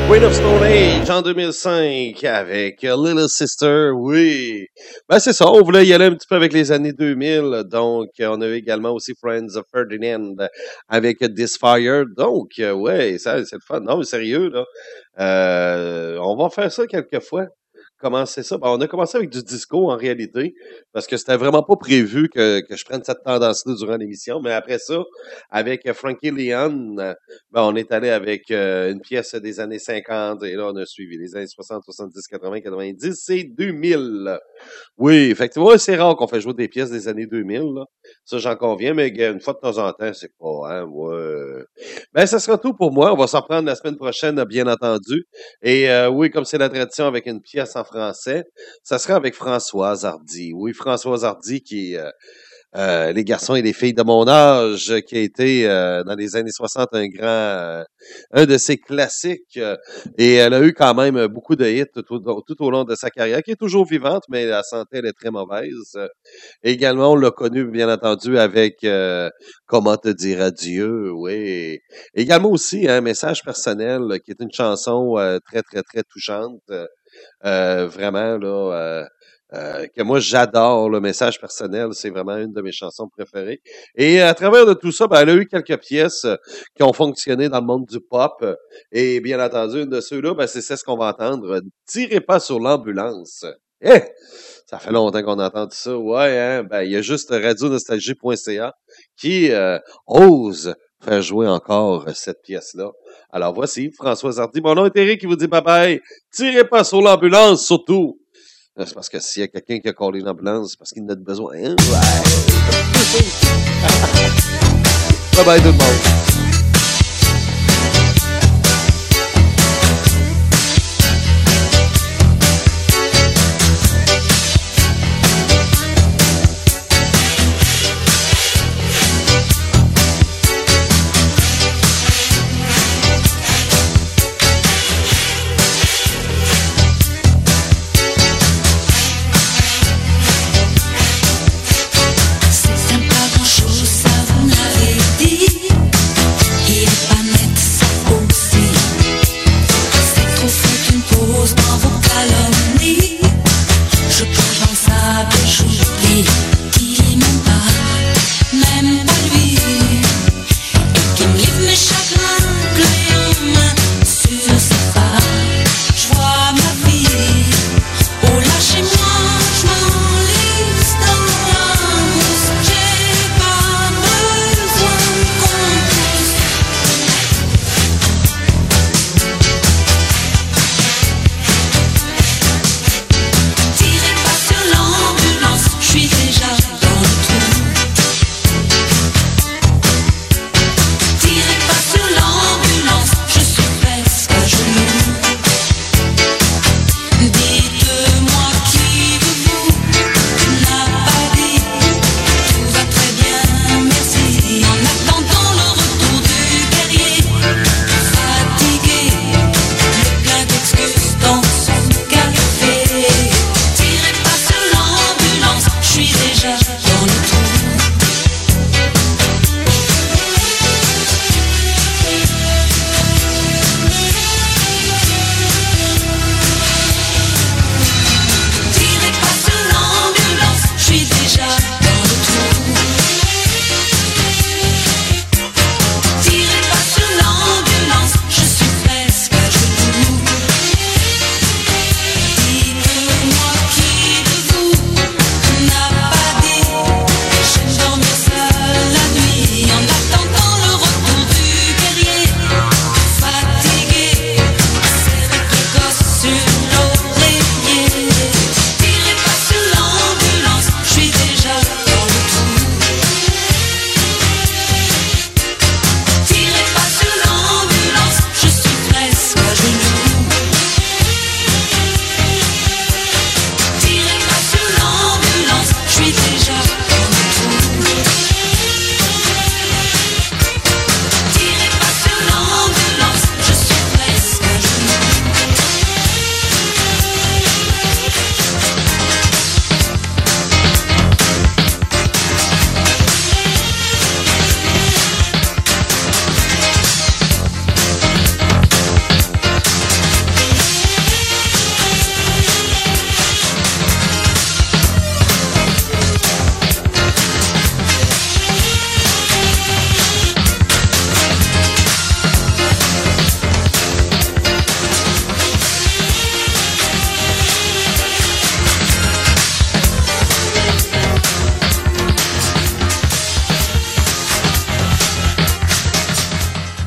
Queen of Stone Age en deux mille cinq avec Little Sister, oui. Ben c'est ça, on voulait y aller un petit peu avec les années deux mille, donc on a eu également aussi Friends of Ferdinand avec This Fire, donc ouais, ça c'est le fun. Non mais sérieux là, euh, on va faire ça quelques fois. Commencer ça. Ben, on a commencé avec du disco en réalité, parce que c'était vraiment pas prévu que, que je prenne cette tendance-là durant l'émission. Mais après ça, avec euh, Frankie Leon, euh, ben, on est allé avec euh, une pièce des années cinquante, et là, on a suivi les années soixante, soixante-dix, quatre-vingts, quatre-vingt-dix et deux mille. Oui, effectivement, c'est rare qu'on fait jouer des pièces des années deux mille, là. Ça, j'en conviens, mais gars, une fois de temps en temps, c'est pas, hein, ouais. Ben, ça sera tout pour moi. On va s'en prendre la semaine prochaine, bien entendu. Et euh, oui, comme c'est la tradition avec une pièce en français, ça sera avec Françoise Hardy. Oui, Françoise Hardy qui euh, euh, les garçons et les filles de mon âge, qui a été euh, dans les années soixante un grand, euh, un de ses classiques. euh, et elle a eu quand même beaucoup de hits tout, au- tout au long de sa carrière, qui est toujours vivante, mais la santé elle est très mauvaise. Euh, Également, on l'a connu bien entendu avec euh, Comment te dire adieu. Oui. Également aussi un message personnel, euh, qui est une chanson euh, très très très touchante. euh, euh, vraiment, là, euh, euh, que moi, j'adore le message personnel. C'est vraiment une de mes chansons préférées. Et à travers de tout ça, ben, elle a eu quelques pièces euh, qui ont fonctionné dans le monde du pop. euh, Et bien entendu, une de ceux-là, ben, c'est ce qu'on va entendre. Tirez pas sur l'ambulance. Eh! Ça fait longtemps qu'on entend ça. Ouais, hein? Ben, il y a juste radio nostalgie point c a qui euh, ose faire jouer encore cette pièce-là. Alors voici Françoise Hardy. Mon nom est Eric qui vous dit bye bye. Tirez pas sur l'ambulance, surtout. Euh, C'est parce que s'il y a quelqu'un qui a collé l'ambulance, c'est parce qu'il en a besoin. Hein? Ouais. Bye bye tout le monde.